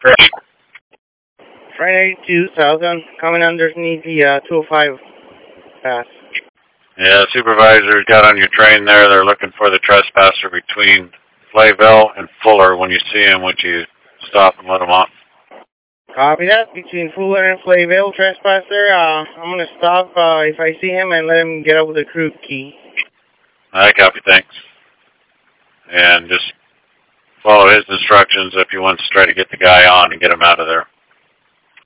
Friday 2000, coming underneath the 205 pass. Yeah, supervisor got on your train there. They're looking for the trespasser between Flayville and Fuller. When you see him, would you stop and let him off? Copy that. Between Fuller and Flayville, trespasser. I'm going to stop if I see him and let him get out with the crew key. I copy, thanks. And just follow his instructions if you want to try to get the guy on and get him out of there.